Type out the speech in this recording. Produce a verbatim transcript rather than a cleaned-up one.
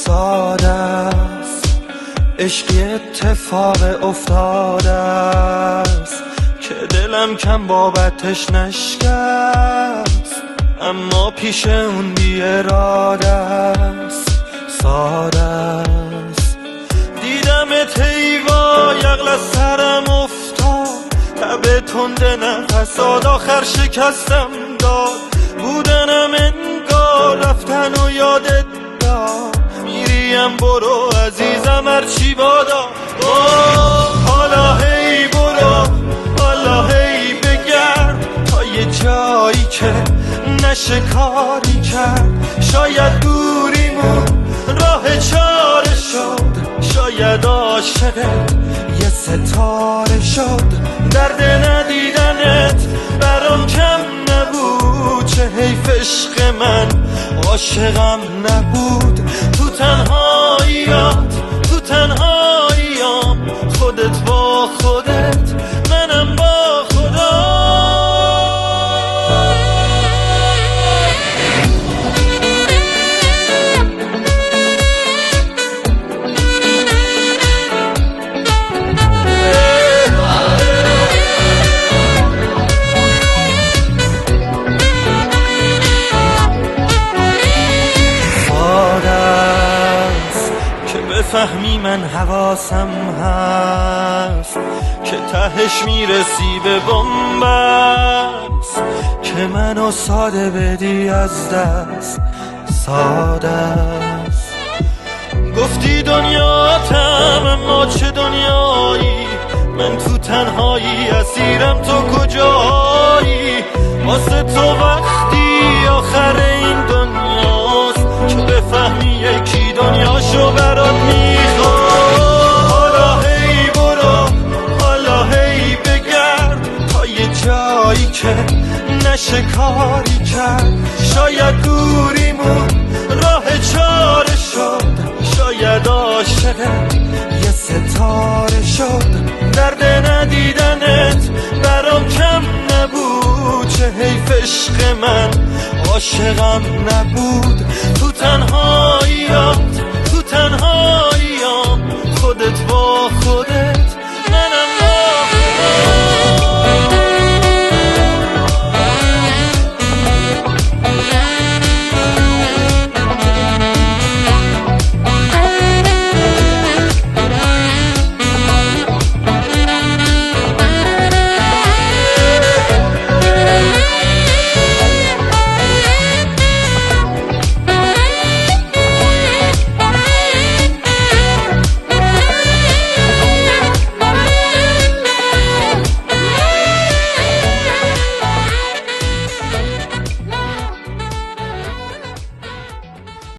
ساده است، عشقی اتفاق افتاده است که دلم کم بابتش نشکست، اما پیش اون بی اراده است، ساده است. دیدمت هیوا یغل از سرم افتاد، تب تند نفسات آخر شکستم داد، بودنم انگار رفتن و یادت داد، میریم برو عزیزم هرچی بادا. حالا هی برو، حالا هی بگرد تا یه جایی که نشه کاری کرد، شاید دوریمون راه چاره شد، شاید عاشقت یه ستاره شد، درد ندیدنت برام کم نبود، چه حیف عشق من عاشقم نبود، تو تنهاییات تو تنهاییام، خودت با خودت منم با خدا. فهمی من حواسم هست که تهش میرسی به بنبست، که منو ساده بدی از دست، ساده است. گفتی دنیاتم اما چه دنیایی، من تو تنهایی اسیرم تو کجایی، واسه تو وقتی آخر این دنیاست که بفهمی یکی دنیاشو برات میخواد. حالا هی برو، حالا هی بگرد تا یه جایی که نشه کاری کرد، شاید دوریمون راه چاره شد، شاید عاشقت یه ستاره شد، درد ندیدنت برام کم نبود، چه حیف عشق من عاشقم نبود، تو تنهاییات تو تنهاییات